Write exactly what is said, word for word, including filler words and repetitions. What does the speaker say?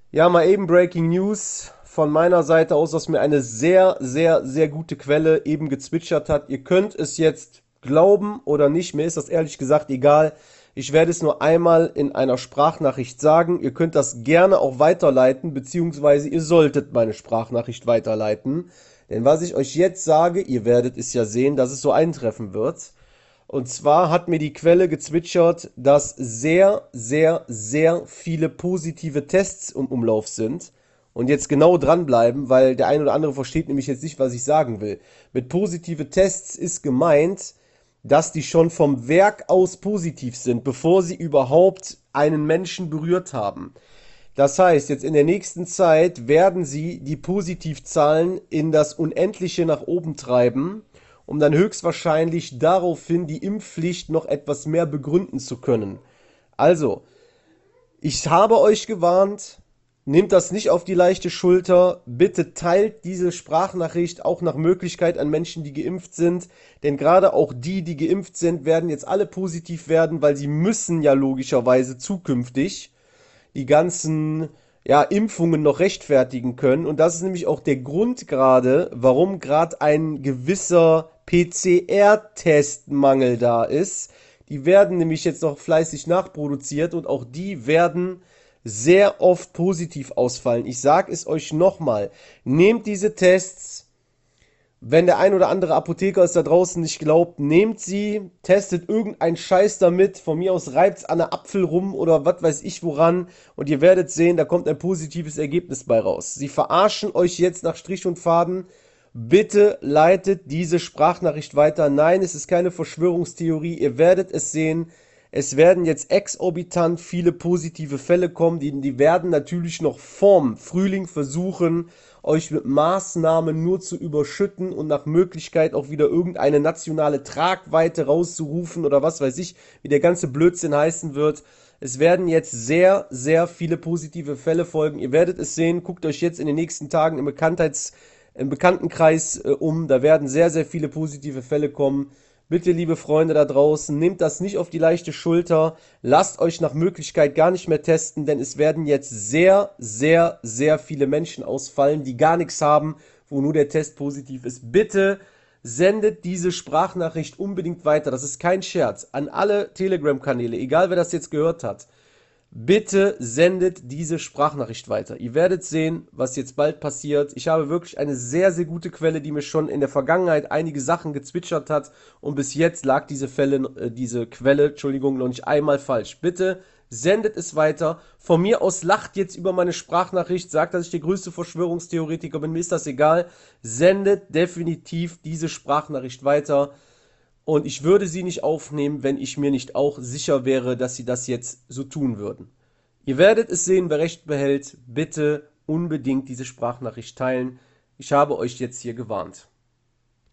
Ja, mal eben Breaking News von meiner Seite aus, dass mir eine sehr, sehr, sehr gute Quelle eben gezwitschert hat. Ihr könnt es jetzt glauben oder nicht, mir ist das ehrlich gesagt egal. Ich werde es nur einmal in einer Sprachnachricht sagen. Ihr könnt das gerne auch weiterleiten, beziehungsweise ihr solltet meine Sprachnachricht weiterleiten. Denn was ich euch jetzt sage, ihr werdet es ja sehen, dass es so eintreffen wird. Und zwar hat mir die Quelle gezwitschert, dass sehr, sehr, sehr viele positive Tests im Umlauf sind. Und jetzt genau dranbleiben, weil der ein oder andere versteht nämlich jetzt nicht, was ich sagen will. Mit positive Tests ist gemeint, dass die schon vom Werk aus positiv sind, bevor sie überhaupt einen Menschen berührt haben. Das heißt, jetzt in der nächsten Zeit werden sie die Positivzahlen in das Unendliche nach oben treiben, um dann höchstwahrscheinlich daraufhin die Impfpflicht noch etwas mehr begründen zu können. Also, ich habe euch gewarnt, nehmt das nicht auf die leichte Schulter, bitte teilt diese Sprachnachricht auch nach Möglichkeit an Menschen, die geimpft sind, denn gerade auch die, die geimpft sind, werden jetzt alle positiv werden, weil sie müssen ja logischerweise zukünftig die ganzen ja, Impfungen noch rechtfertigen können. Und das ist nämlich auch der Grund gerade, warum gerade ein gewisser P C R-Testmangel da ist. Die werden nämlich jetzt noch fleißig nachproduziert und auch die werden sehr oft positiv ausfallen. Ich sage es euch nochmal, nehmt diese Tests, wenn der ein oder andere Apotheker es da draußen nicht glaubt, nehmt sie, testet irgendeinen Scheiß damit. Von mir aus reibt's an der Apfel rum oder was weiß ich woran. Und ihr werdet sehen, da kommt ein positives Ergebnis bei raus. Sie verarschen euch jetzt nach Strich und Faden. Bitte leitet diese Sprachnachricht weiter. Nein, es ist keine Verschwörungstheorie. Ihr werdet es sehen. Es werden jetzt exorbitant viele positive Fälle kommen. Die, die werden natürlich noch vorm Frühling versuchen, euch mit Maßnahmen nur zu überschütten und nach Möglichkeit auch wieder irgendeine nationale Tragweite rauszurufen oder was weiß ich, wie der ganze Blödsinn heißen wird. Es werden jetzt sehr, sehr viele positive Fälle folgen. Ihr werdet es sehen. Guckt euch jetzt in den nächsten Tagen im Bekanntheits, im Bekanntenkreis äh, um. Da werden sehr, sehr viele positive Fälle kommen. Bitte, liebe Freunde da draußen, nehmt das nicht auf die leichte Schulter. Lasst euch nach Möglichkeit gar nicht mehr testen, denn es werden jetzt sehr, sehr, sehr viele Menschen ausfallen, die gar nichts haben, wo nur der Test positiv ist. Bitte sendet diese Sprachnachricht unbedingt weiter. Das ist kein Scherz. An alle Telegram-Kanäle, egal wer das jetzt gehört hat. Bitte sendet diese Sprachnachricht weiter. Ihr werdet sehen, was jetzt bald passiert. Ich habe wirklich eine sehr, sehr gute Quelle, die mir schon in der Vergangenheit einige Sachen gezwitschert hat. Und bis jetzt lag diese, Fälle, äh, diese Quelle, Entschuldigung, noch nicht einmal falsch. Bitte sendet es weiter. Von mir aus lacht jetzt über meine Sprachnachricht, sagt, dass ich der größte Verschwörungstheoretiker bin. Mir ist das egal. Sendet definitiv diese Sprachnachricht weiter. Und ich würde sie nicht aufnehmen, wenn ich mir nicht auch sicher wäre, dass sie das jetzt so tun würden. Ihr werdet es sehen, wer recht behält. Bitte unbedingt diese Sprachnachricht teilen. Ich habe euch jetzt hier gewarnt.